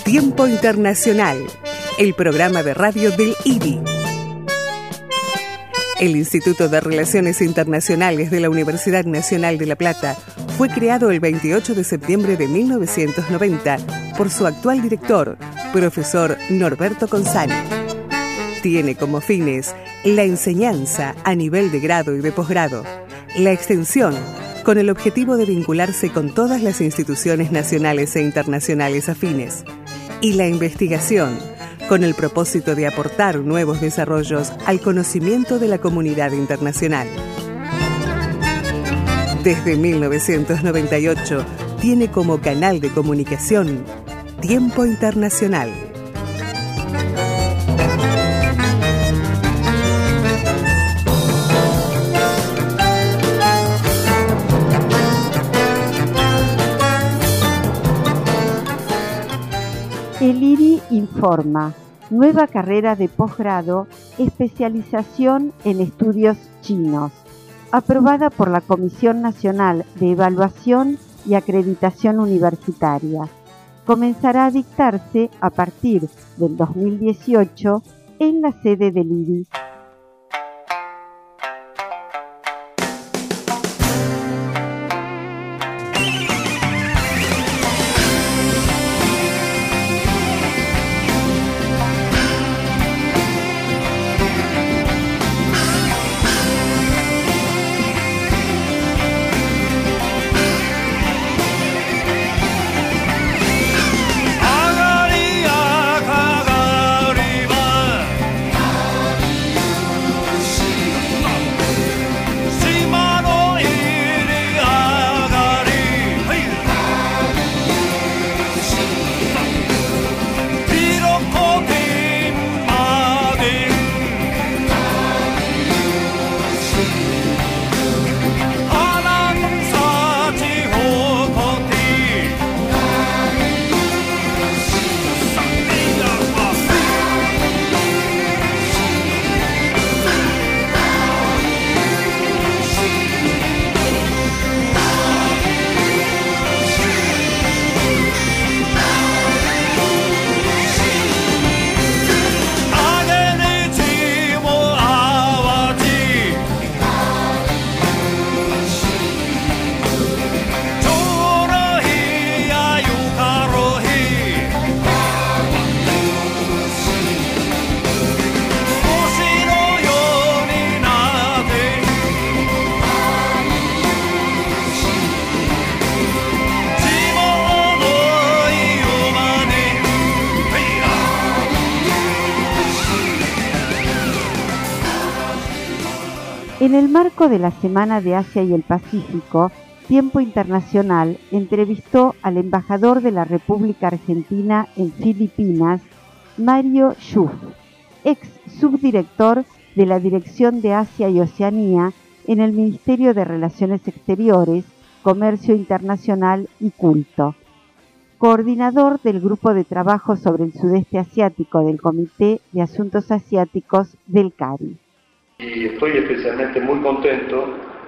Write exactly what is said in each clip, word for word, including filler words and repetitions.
Tiempo Internacional, el programa de radio del I R I. El Instituto de Relaciones Internacionales de la Universidad Nacional de La Plata fue creado el veintiocho de septiembre de mil novecientos noventa por su actual director, profesor Norberto Consani. Tiene como fines la enseñanza a nivel de grado y de posgrado, la extensión con el objetivo de vincularse con todas las instituciones nacionales e internacionales afines, y la investigación con el propósito de aportar nuevos desarrollos al conocimiento de la comunidad internacional. Desde mil novecientos noventa y ocho tiene como canal de comunicación Tiempo Internacional. El I R I informa, nueva carrera de posgrado, especialización en estudios chinos, aprobada por la Comisión Nacional de Evaluación y Acreditación Universitaria. Comenzará a dictarse a partir del dos mil dieciocho en la sede del I R I. En el marco de la Semana de Asia y el Pacífico, Tiempo Internacional entrevistó al embajador de la República Argentina en Filipinas, Mario Schuff, ex subdirector de la Dirección de Asia y Oceanía en el Ministerio de Relaciones Exteriores, Comercio Internacional y Culto, coordinador del Grupo de Trabajo sobre el Sudeste Asiático del Comité de Asuntos Asiáticos del CARI. Y estoy especialmente muy contento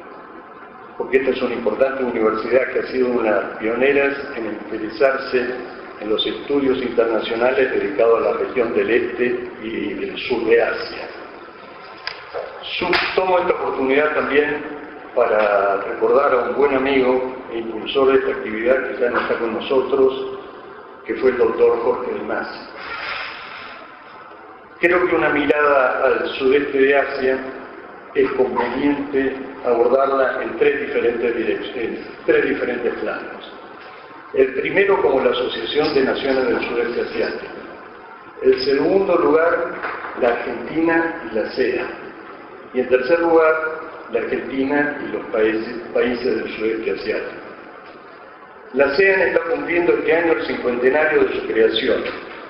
porque esta es una importante universidad que ha sido una de las pioneras en interesarse en los estudios internacionales dedicados a la región del este y del sur de Asia. Tomo esta oportunidad también para recordar a un buen amigo e impulsor de esta actividad que ya no está con nosotros, que fue el doctor Jorge Di Masi. Creo que una mirada al sudeste de Asia es conveniente abordarla en tres diferentes direcciones, tres diferentes planos. El primero como la Asociación de Naciones del Sudeste Asiático. En segundo lugar, la Argentina y la A S E A N. Y en tercer lugar, la Argentina y los países, países del sudeste asiático. La A S E A N está cumpliendo este año el cincuentenario de su creación.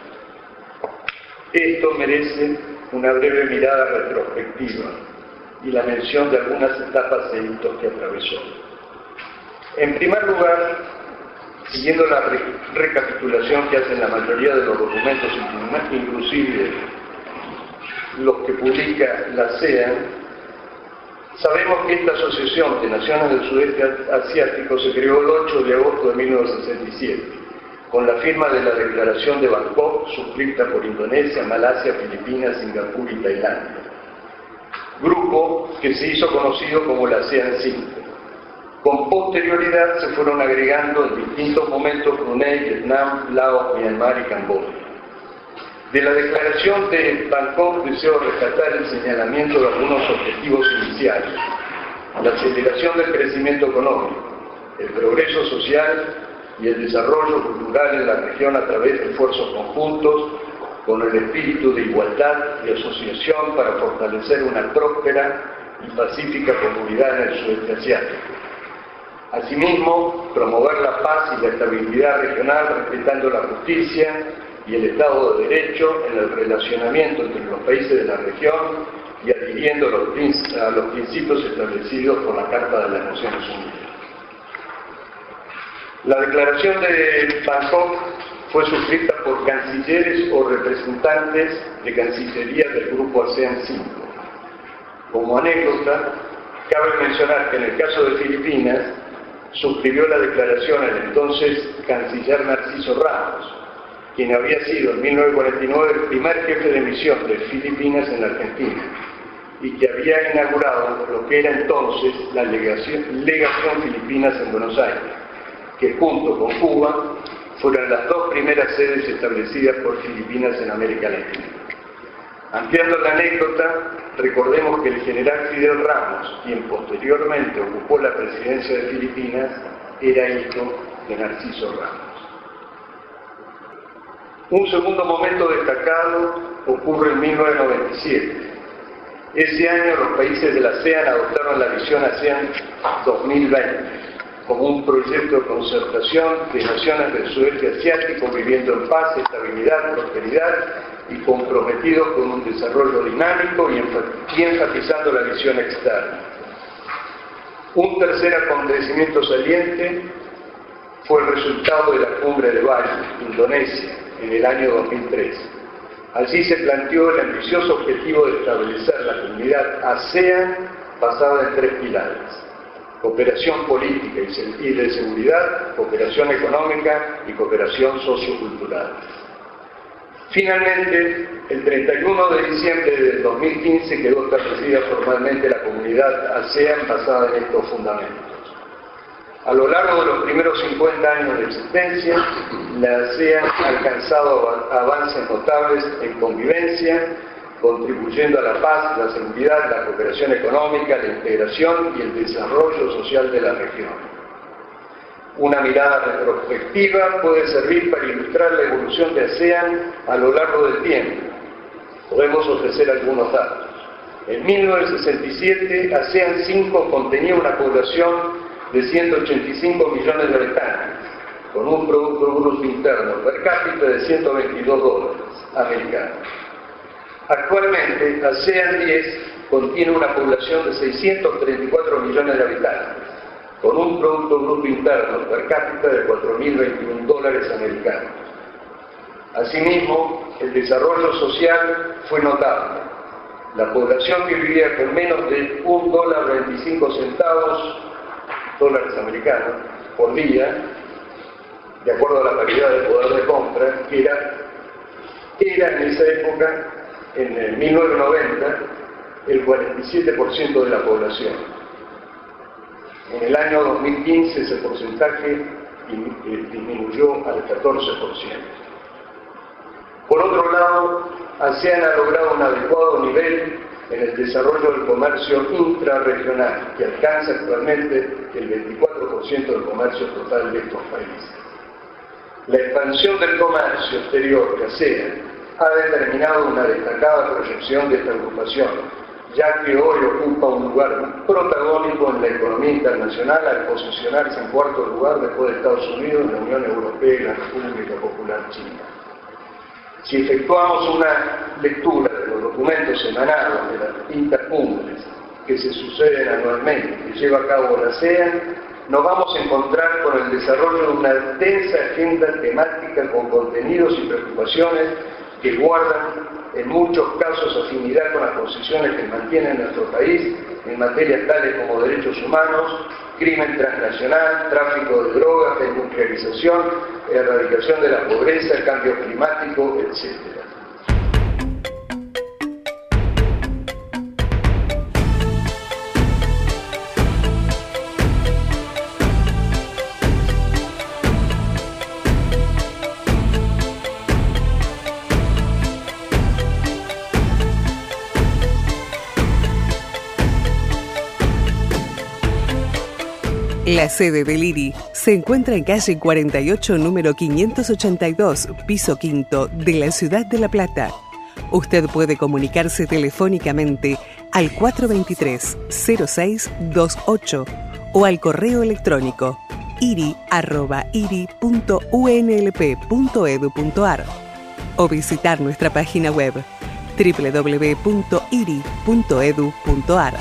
Esto merece una breve mirada retrospectiva y la mención de algunas etapas e hitos que atravesó. En primer lugar, siguiendo la re recapitulación que hacen la mayoría de los documentos, inclusive los que publica la A S E A N, sabemos que esta Asociación de Naciones del Sudeste Asiático se creó el ocho de agosto de mil novecientos sesenta y siete con la firma de la Declaración de Bangkok, suscrita por Indonesia, Malasia, Filipinas, Singapur y Tailandia. Grupo que se hizo conocido como la ASEAN cinco. Con posterioridad se fueron agregando en distintos momentos Brunei, Vietnam, Laos, Myanmar y Camboya. De la Declaración de Bangkok deseo rescatar el señalamiento de algunos objetivos iniciales: la aceleración del crecimiento económico, el progreso social y el desarrollo cultural en la región a través de esfuerzos conjuntos con el espíritu de igualdad y asociación para fortalecer una próspera y pacífica comunidad en el sudeste asiático. Asimismo, promover la paz y la estabilidad regional respetando la justicia y el Estado de Derecho en el relacionamiento entre los países de la región y adhiriendo a los, a los principios establecidos por la Carta de las Naciones Unidas. La declaración de Bangkok fue suscrita por cancilleres o representantes de cancillería del Grupo ASEAN cinco. Como anécdota, cabe mencionar que en el caso de Filipinas, suscribió la declaración el entonces canciller Narciso Ramos, quien había sido en mil novecientos cuarenta y nueve el primer jefe de misión de Filipinas en la Argentina y que había inaugurado lo que era entonces la legación, legación Filipinas en Buenos Aires, que junto con Cuba fueron las dos primeras sedes establecidas por Filipinas en América Latina. Ampliando la anécdota, recordemos que el general Fidel Ramos, quien posteriormente ocupó la presidencia de Filipinas, era hijo de Narciso Ramos. Un segundo momento destacado ocurre en mil novecientos noventa y siete. Ese año los países de la ASEAN adoptaron la visión ASEAN dos mil veinte como un proyecto de concertación de naciones del sudeste asiático viviendo en paz, estabilidad, prosperidad y comprometidos con un desarrollo dinámico y enfatizando la visión externa. Un tercer acontecimiento saliente fue el resultado de la cumbre de Bali, Indonesia, en el año dos mil tres. Allí se planteó el ambicioso objetivo de establecer la comunidad ASEAN basada en tres pilares: cooperación política y de seguridad, cooperación económica y cooperación sociocultural. Finalmente, el treinta y uno de diciembre del dos mil quince quedó establecida formalmente la comunidad ASEAN basada en estos fundamentos. A lo largo de los primeros cincuenta años de existencia, la ASEAN ha alcanzado avances notables en convivencia, contribuyendo a la paz, la seguridad, la cooperación económica, la integración y el desarrollo social de la región. Una mirada retrospectiva puede servir para ilustrar la evolución de ASEAN a lo largo del tiempo. Podemos ofrecer algunos datos. En mil novecientos sesenta y siete, ASEAN cinco contenía una población de ciento ochenta y cinco millones de habitantes, con un Producto Bruto Interno per cápita de ciento veintidós dólares americanos. Actualmente, ASEAN diez contiene una población de seiscientos treinta y cuatro millones de habitantes, con un Producto Bruto Interno per cápita de cuatro mil veintiún dólares americanos. Asimismo, el desarrollo social fue notable. La población que vivía con menos de un dólar veinticinco centavos dólares americanos por día, de acuerdo a la paridad de poder de compra, que era, era en esa época, en el mil novecientos noventa, el cuarenta y siete por ciento de la población. En el año dos mil quince ese porcentaje disminuyó al catorce por ciento. Por otro lado, ASEAN ha logrado un adecuado nivel en el desarrollo del comercio intrarregional, que alcanza actualmente el veinticuatro por ciento del comercio total de estos países. La expansión del comercio exterior de ASEAN ha determinado una destacada proyección de esta agrupación, ya que hoy ocupa un lugar protagónico en la economía internacional al posicionarse en cuarto lugar después de Estados Unidos, la Unión Europea y la República Popular China. Si efectuamos una lectura de los documentos emanados de las distintas cumbres que se suceden anualmente que lleva a cabo la ASEAN, nos vamos a encontrar con el desarrollo de una densa agenda temática con contenidos y preocupaciones que guardan en muchos casos afinidad con las posiciones que mantiene nuestro país en materias tales como derechos humanos, crimen transnacional, tráfico de drogas, desindustrialización, erradicación de la pobreza, cambio climático, etcétera. La sede del I R I se encuentra en calle cuarenta y ocho, número quinientos ochenta y dos, piso quinto, de la ciudad de La Plata. Usted puede comunicarse telefónicamente al cuatro dos tres, cero seis dos ocho o al correo electrónico iri arroba iri punto u n l p punto e d u punto a r o visitar nuestra página web doble u doble u doble u punto iri punto e d u punto a r.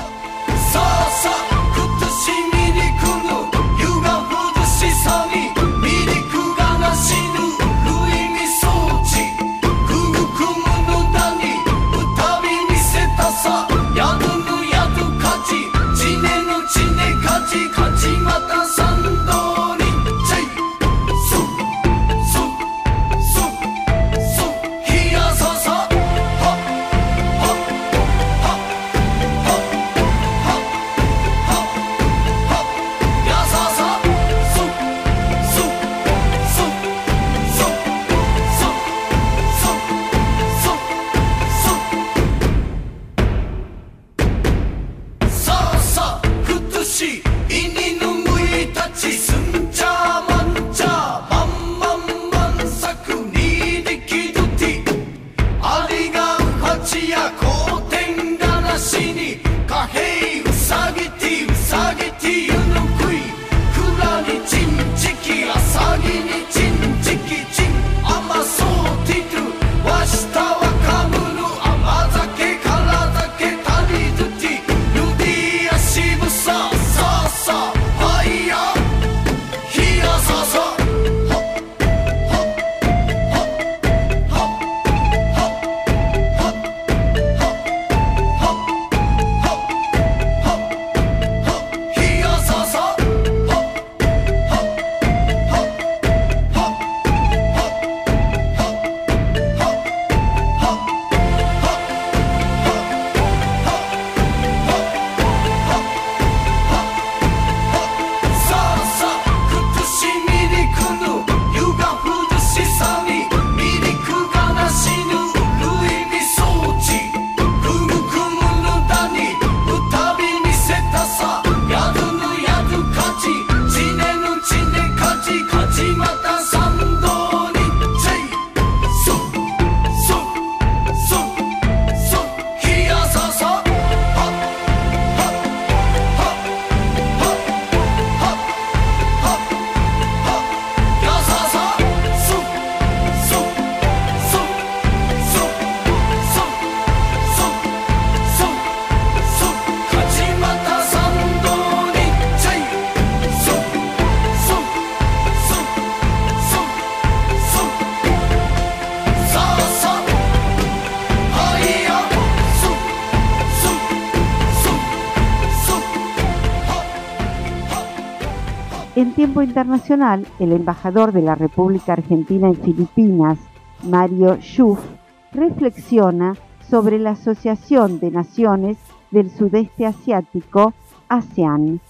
En tiempo internacional, el embajador de la República Argentina en Filipinas, Mario Schuff, reflexiona sobre la Asociación de Naciones del Sudeste Asiático, ASEAN.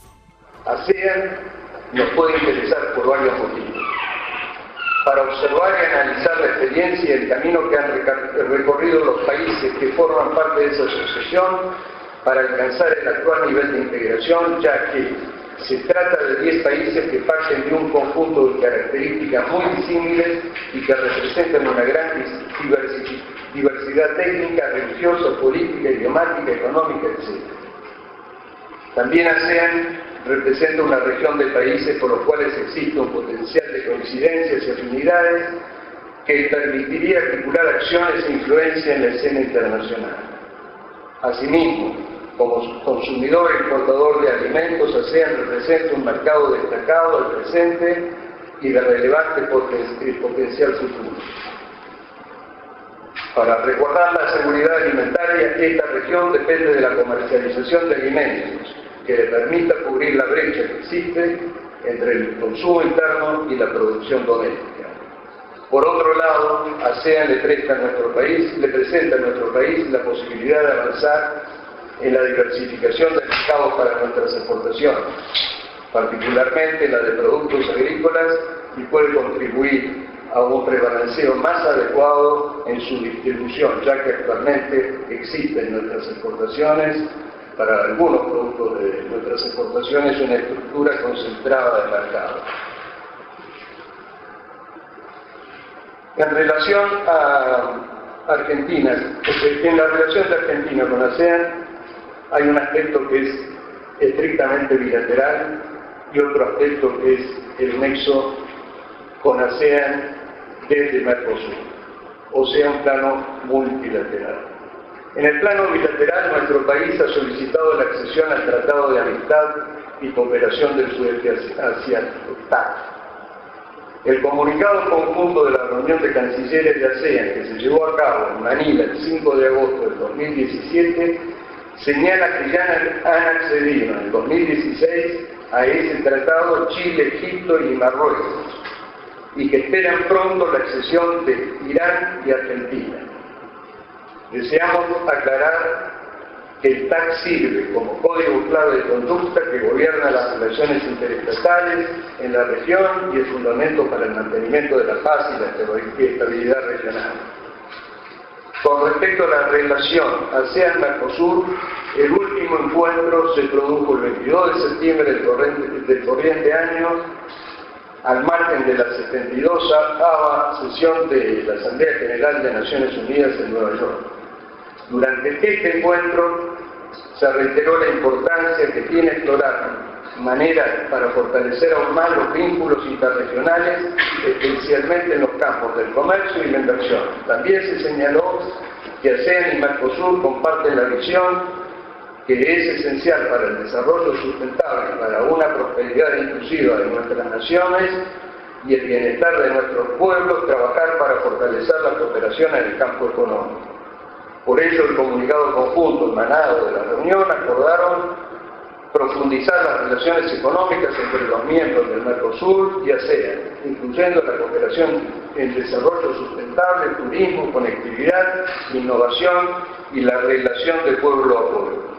ASEAN nos puede interesar por varios motivos. Para observar y analizar la experiencia y el camino que han recorrido los países que forman parte de esa asociación para alcanzar el actual nivel de integración, ya que se trata de diez países que parten de un conjunto de características muy disímiles y que representan una gran diversidad técnica, religiosa, política, idiomática, económica, etcétera. También ASEAN representa una región de países por los cuales existe un potencial de coincidencias y afinidades que permitiría articular acciones e influencia en la escena internacional. Asimismo, como consumidor e importador de alimentos, ASEAN representa un mercado destacado al presente y de relevante poten- potencial futuro. Para resguardar la seguridad alimentaria, esta región depende de la comercialización de alimentos que le permita cubrir la brecha que existe entre el consumo interno y la producción doméstica. Por otro lado, ASEAN le, presta a nuestro país, le presenta a nuestro país la posibilidad de avanzar en la diversificación de mercados para nuestras exportaciones, particularmente la de productos agrícolas, y puede contribuir a un rebalanceo más adecuado en su distribución, ya que actualmente existen nuestras exportaciones, para algunos productos de nuestras exportaciones, una estructura concentrada de mercado. En relación a Argentina, en la relación de Argentina con ASEAN hay un aspecto que es estrictamente bilateral y otro aspecto que es el nexo con ASEAN desde Mercosur, o sea, un plano multilateral. En el plano bilateral, nuestro país ha solicitado la accesión al Tratado de Amistad y Cooperación del Sudeste Asiático, T A C. El comunicado conjunto de la reunión de cancilleres de ASEAN, que se llevó a cabo en Manila el cinco de agosto del dos mil diecisiete, señala que ya han accedido en el dos mil dieciséis a ese tratado Chile, Egipto y Marruecos, y que esperan pronto la accesión de Irán y Argentina. Deseamos aclarar que el T A C sirve como código clave de conducta que gobierna las relaciones interestatales en la región y es fundamento para el mantenimiento de la paz y la estabilidad regional. Con respecto a la relación ASEAN-Mercosur, el último encuentro se produjo el veintidós de septiembre del corriente, del corriente año, al margen de la setenta y doceava sesión de la Asamblea General de Naciones Unidas en Nueva York. Durante este encuentro se reiteró la importancia que tiene explorar maneras para fortalecer aún más los vínculos interregionales, especialmente en los campos del comercio y la inversión. También se señaló que ASEAN y Mercosur comparten la visión que es esencial para el desarrollo sustentable y para una prosperidad inclusiva de nuestras naciones y el bienestar de nuestros pueblos, trabajar para fortalecer la cooperación en el campo económico. Por ello, el comunicado conjunto emanado de la reunión acordaron profundizar las relaciones económicas entre los miembros del Mercosur y ASEAN, incluyendo la cooperación en desarrollo sustentable, turismo, conectividad, innovación y la relación de pueblo a pueblo.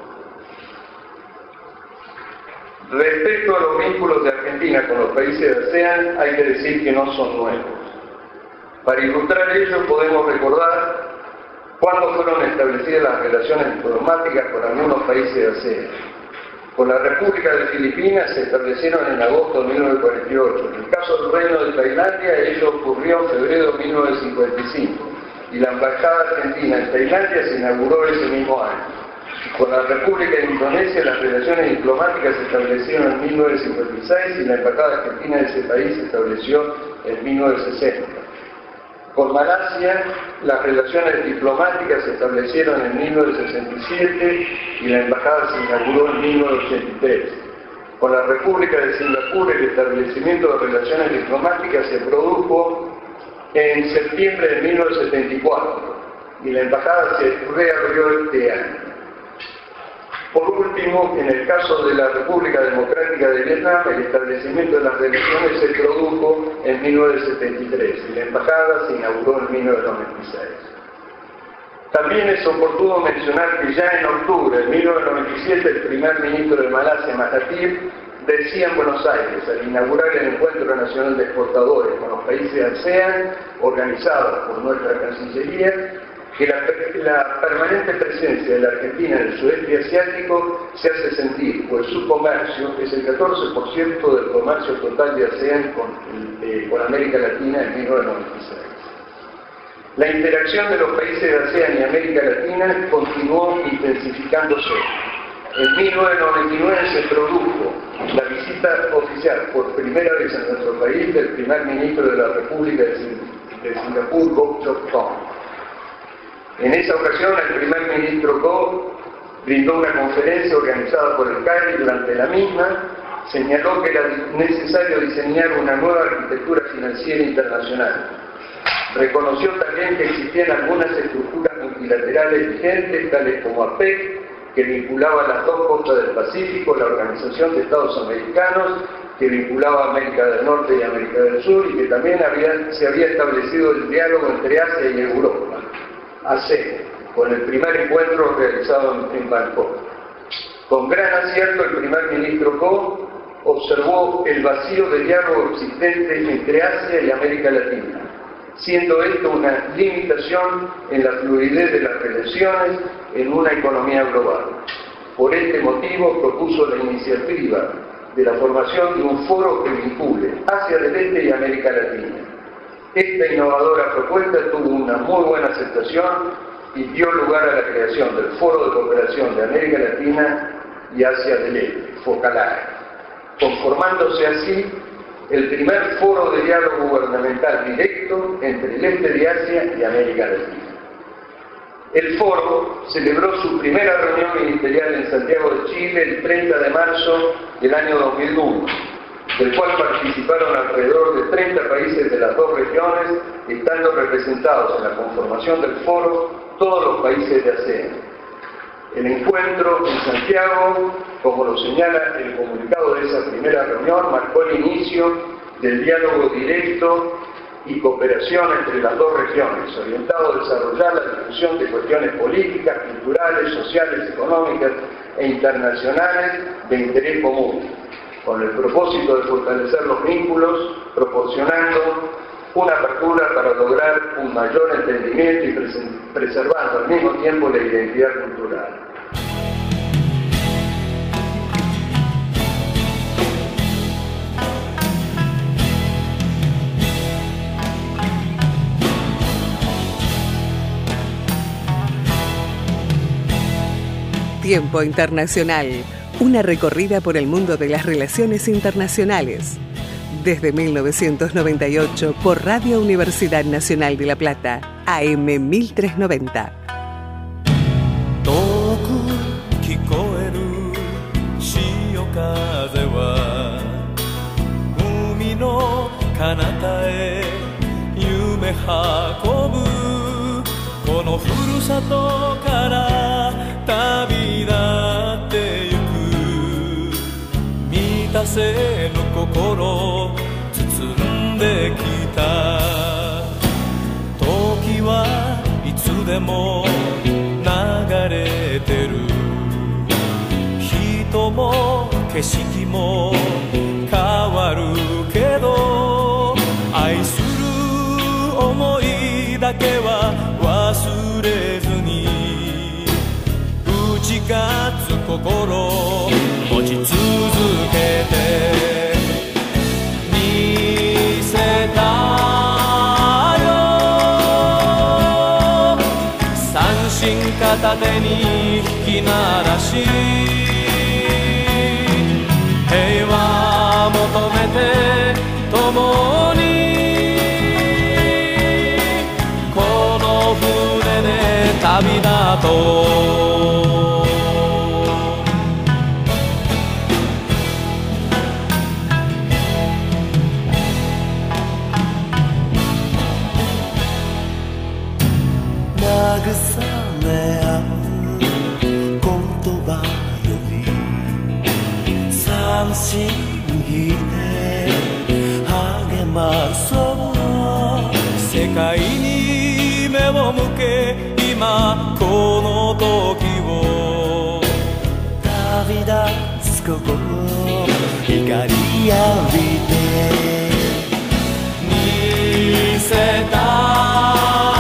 Respecto a los vínculos de Argentina con los países de ASEAN, hay que decir que no son nuevos. Para ilustrar ello, podemos recordar cuándo fueron establecidas las relaciones diplomáticas con algunos países de ASEAN. Con la República de Filipinas se establecieron en agosto de mil novecientos cuarenta y ocho. En el caso del Reino de Tailandia, ello ocurrió en febrero de mil novecientos cincuenta y cinco. Y la Embajada Argentina en Tailandia se inauguró ese mismo año. Con la República de Indonesia las relaciones diplomáticas se establecieron en mil novecientos cincuenta y seis y la Embajada Argentina de ese país se estableció en mil novecientos sesenta. Con Malasia las relaciones diplomáticas se establecieron en mil novecientos sesenta y siete y la embajada se inauguró en mil novecientos ochenta y tres. Con la República de Singapur el establecimiento de relaciones diplomáticas se produjo en septiembre de mil novecientos setenta y cuatro y la embajada se reabrió este año. Por último, en el caso de la República Democrática de Vietnam, el establecimiento de las relaciones se produjo en mil novecientos setenta y tres y la embajada se inauguró en mil novecientos noventa y seis. También es oportuno mencionar que ya en octubre de mil novecientos noventa y siete el primer ministro de Malasia, Mahathir, decía en Buenos Aires, al inaugurar el Encuentro Nacional de Exportadores con los países de ASEAN, organizado por nuestra Cancillería, que la, la permanente presencia de la Argentina en el sudeste asiático se hace sentir, pues su comercio es el catorce por ciento del comercio total de ASEAN con, eh, con América Latina en mil novecientos noventa y seis. La interacción de los países de ASEAN y América Latina continuó intensificándose. En mil novecientos noventa y nueve se produjo la visita oficial por primera vez en nuestro país del primer ministro de la República de, Sing de Singapur, Goh Chok Tong. En esa ocasión, el primer ministro Goh brindó una conferencia organizada por el CARI. Durante la misma, señaló que era necesario diseñar una nueva arquitectura financiera internacional, Reconoció también que existían algunas estructuras multilaterales vigentes, tales como APEC, que vinculaba las dos costas del Pacífico, la Organización de Estados Americanos, que vinculaba América del Norte y América del Sur, y que también había, se había establecido el diálogo entre Asia y Europa, A C E, con el primer encuentro realizado en, en Bangkok. Con gran acierto, el primer ministro Ko observó el vacío de diálogo existente entre Asia y América Latina, siendo esto una limitación en la fluidez de las relaciones en una economía global. Por este motivo propuso la iniciativa de la formación de un foro que vincule Asia del Este y América Latina. Esta innovadora propuesta tuvo una muy buena aceptación y dio lugar a la creación del Foro de Cooperación de América Latina y Asia del Este, FOCALAE, conformándose así el primer foro de diálogo gubernamental directo entre el este de Asia y América Latina. El foro celebró su primera reunión ministerial en Santiago de Chile el treinta de marzo del año dos mil uno, del cual participaron alrededor de treinta países de las dos regiones, estando representados en la conformación del foro todos los países de ASEAN. El encuentro en Santiago, como lo señala el comunicado de esa primera reunión, marcó el inicio del diálogo directo y cooperación entre las dos regiones, orientado a desarrollar la discusión de cuestiones políticas, culturales, sociales, económicas e internacionales de interés común, con el propósito de fortalecer los vínculos, proporcionando una apertura para lograr un mayor entendimiento y pres preservando al mismo tiempo la identidad cultural. Tiempo Internacional, una recorrida por el mundo de las relaciones internacionales. Desde mil novecientos noventa y ocho por Radio Universidad Nacional de La Plata, A M mil trescientos noventa. せぬ心包んできた時はいつでも流れてる人も景色も変わるけど愛する思いだけは忘れずに打ち勝つ心持ち続けて見せたよ三振片手に引き鳴らし平和求めて共にこの船で旅立とう慰め合う言葉より三振引いて励まそう世界に目を向け今この時を旅立つ心光浴びて見せた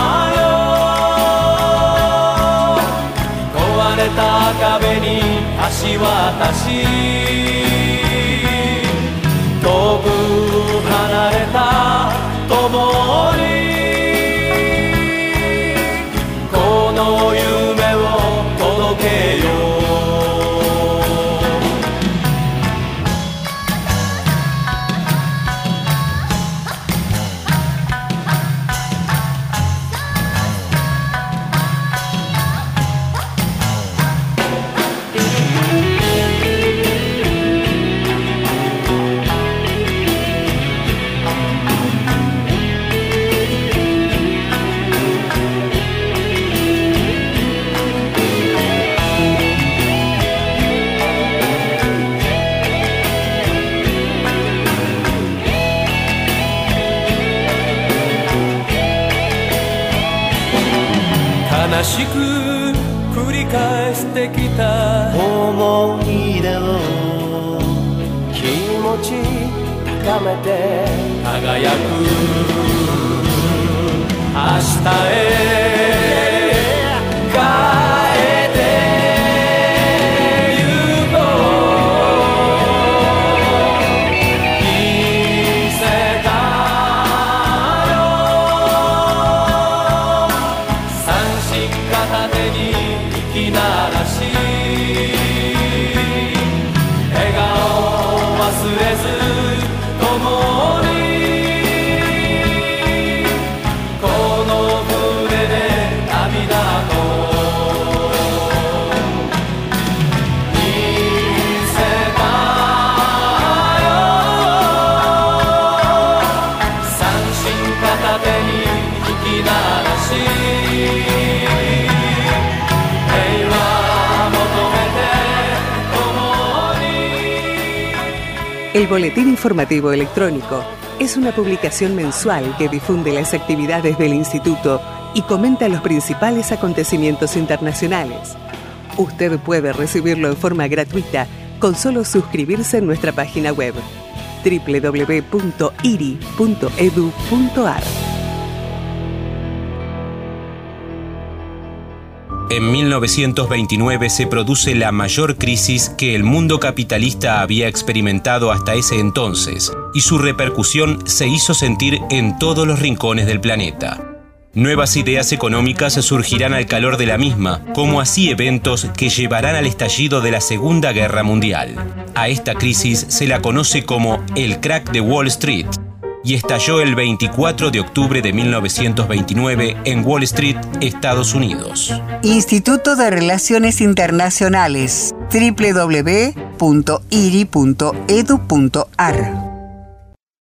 壁に橋渡し遠く離れた共にこの夢を届けようしく繰り返してきた思い出を気持ち高めて輝く明日へ変えてゆこう見せたよ三振片手に吹き鳴らし笑顔忘れず共にこの船で旅立とう見せたよ三振片手に吹き鳴らし平和求めて共に。 El Boletín Informativo Electrónico es una publicación mensual que difunde las actividades del Instituto y comenta los principales acontecimientos internacionales. Usted puede recibirlo en forma gratuita con solo suscribirse en nuestra página web doble u doble u doble u punto i r i punto e d u punto a r. En mil novecientos veintinueve se produce la mayor crisis que el mundo capitalista había experimentado hasta ese entonces, y su repercusión se hizo sentir en todos los rincones del planeta. Nuevas ideas económicas surgirán al calor de la misma, como así eventos que llevarán al estallido de la Segunda Guerra Mundial. A esta crisis se la conoce como el crack de Wall Street, y estalló el veinticuatro de octubre de mil novecientos veintinueve en Wall Street, Estados Unidos. Instituto de Relaciones Internacionales, doble u doble u doble u punto i r i punto e d u punto a r.